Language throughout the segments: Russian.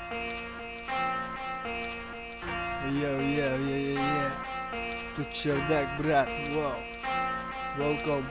Йоу, тут чердак, брат, вау, welcome.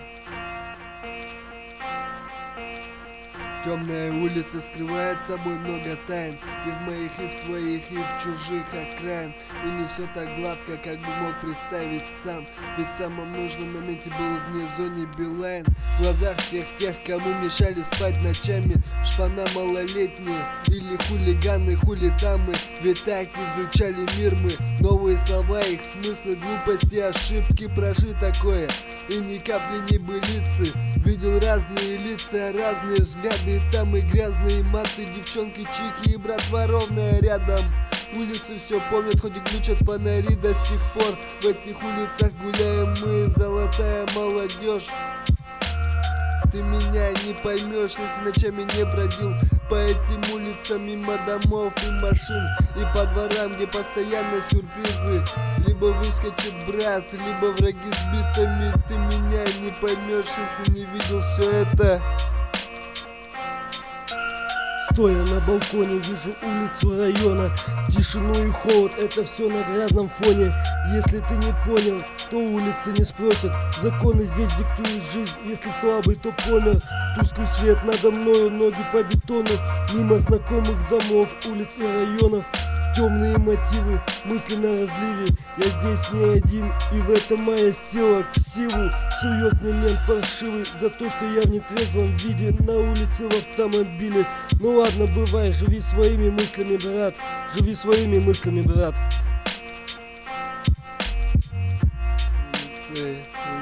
Темная улица скрывает собой много тайн, и в моих, и в твоих, и в чужих окраин. И не все так гладко, как бы мог представить сам, ведь в самом нужном моменте был вне зоны Билайн. В глазах всех тех, кому мешали спать ночами шпана малолетние или хулиганы, хулитамы. Ведь так изучали мир мы, новые слова, их смыслы, глупости, ошибки, прожи такое и ни капли не былицы. Видел разные лица, разные взгляды, и там и грязные маты, девчонки, чики и братва ровная рядом. Улицы все помнят, хоть и глючат фонари до сих пор. В этих улицах гуляем мы, золотая молодежь. Ты меня не поймешь, если ночами не бродил по этим улицам мимо домов и машин, и по дворам, где постоянно сюрпризы. Либо выскочит брат, либо враги с битами. Ты меня не поймешь, если не видел все это. Стоя на балконе, вижу улицу района, тишину и холод, это все на грязном фоне. Если ты не понял, то улицы не спросят, законы здесь диктуют жизнь, если слабый, то помер. Тусклый свет надо мною, ноги по бетону, мимо знакомых домов, улиц и районов. Темные мотивы, мысли на разливе. Я здесь не один, и в этом моя сила. Ксиву сует мне мент паршивый за то, что я в нетрезвом виде на улице в автомобиле. Ну ладно, бывай, живи своими мыслями, брат. Живи своими мыслями, брат. Улицы.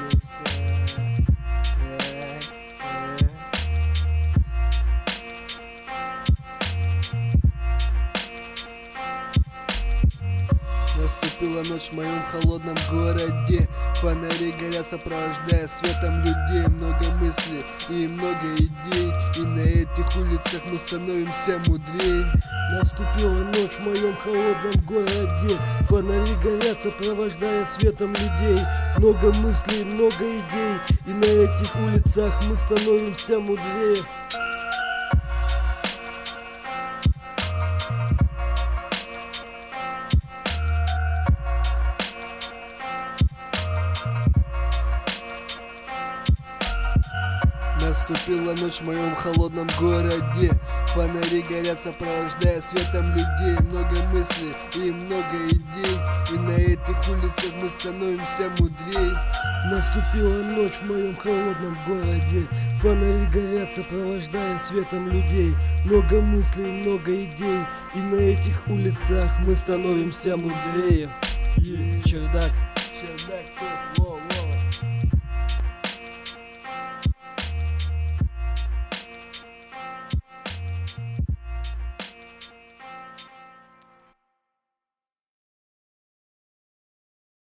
Наступила ночь в моем холодном городе. Фонари горят, сопровождая светом людей. Много мыслей и много идей, и на этих улицах мы становимся мудрее. Наступила ночь в моем холодном городе. Фонари горят, сопровождая светом людей. Много мыслей, много идей, и на этих улицах мы становимся мудрее. Наступила ночь в моем холодном городе. Фонари горят, сопровождая светом людей. Много мыслей и много идей, и на этих улицах мы становимся мудрей. Наступила ночь в моем холодном городе. Фонари горят, сопровождая светом людей. Много мыслей, много идей, и на этих улицах мы становимся мудрее. Чердак. Чердак тут.